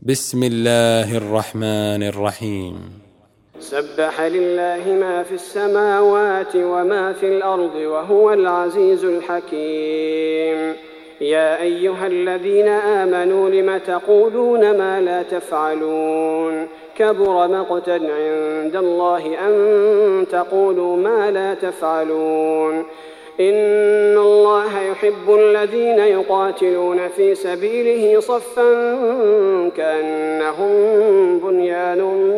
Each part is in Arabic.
بسم الله الرحمن الرحيم. سبح لله ما في السماوات وما في الأرض وهو العزيز الحكيم. يا أيها الذين آمنوا لم تقولون ما لا تفعلون كبر مقتا عند الله أن تقولوا ما لا تفعلون. إن الله يحب الذين يقاتلون في سبيله صفا كأنهم بنيان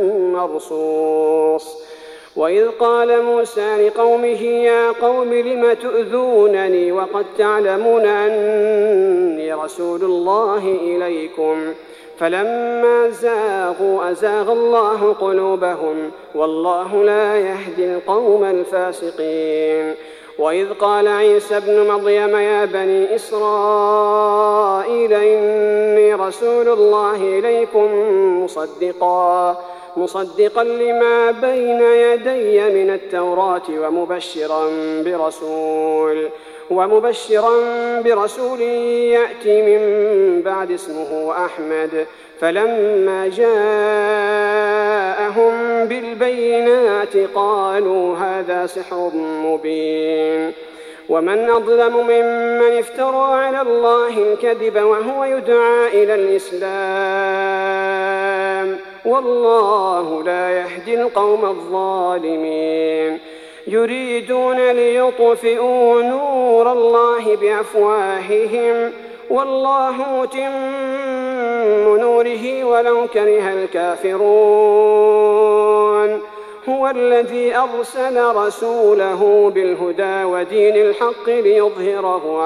مرصوص. وإذ قال موسى لقومه يا قوم لم تؤذونني وقد تعلمون أني رسول الله إليكم فلما زاغوا أزاغ الله قلوبهم والله لا يهدي القوم الفاسقين. وإذ قال عيسى ابن مريم يا بني إسرائيل إني رسول الله إليكم مصدقا لما بين يدي من التوراة ومبشرا برسول يأتي من بعد اسمه أحمد. فلما جاءهم بالبينات قالوا هذا سحر مبين. ومن أظلم ممن افترى على الله الكذب وهو يدعى إلى الإسلام والله لا يهدي القوم الظالمين. يريدون ليطفئوا نور الله بأفواههم والله متم نوره ولو كره الكافرون. هو الذي أرسل رسوله بالهدى ودين الحق ليظهره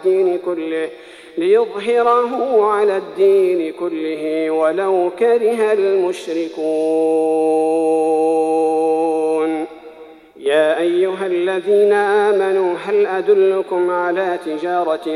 على الدين كله ولو كره المشركون. يا أيها الذين آمنوا هل أدلكم على تجارة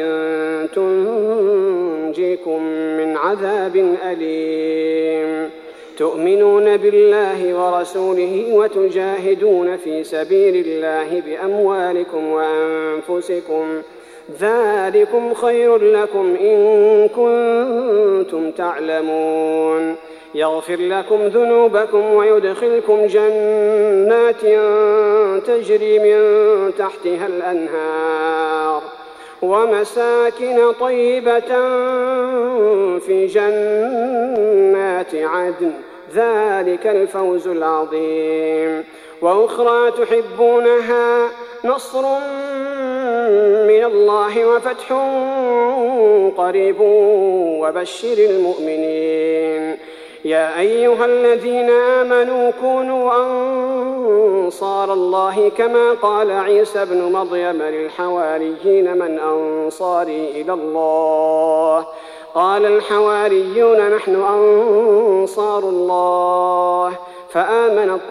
تنجيكم من عذاب أليم تؤمنون بالله ورسوله وتجاهدون في سبيل الله بأموالكم وأنفسكم ذلكم خير لكم إن كنتم تعلمون. يغفر لكم ذنوبكم ويدخلكم جنات تجري من تحتها الأنهار ومساكن طيبة في جنات عدن ذلك الفوز العظيم. وأخرى تحبونها نصر من الله وفتح قريب وبشر المؤمنين. يا أيها الذين آمنوا كونوا أنصار الله كما قال عيسى ابن مريم للحواريين من أنصاري إلى الله قال الحواريون نحن أنصار الله. فآمنت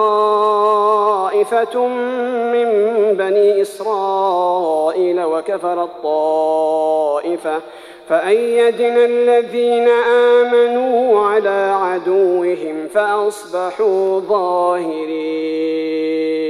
طائفة من بني إسرائيل وكفرت طائفة فأيدنا الذين آمنوا على عدوهم فأصبحوا ظاهرين.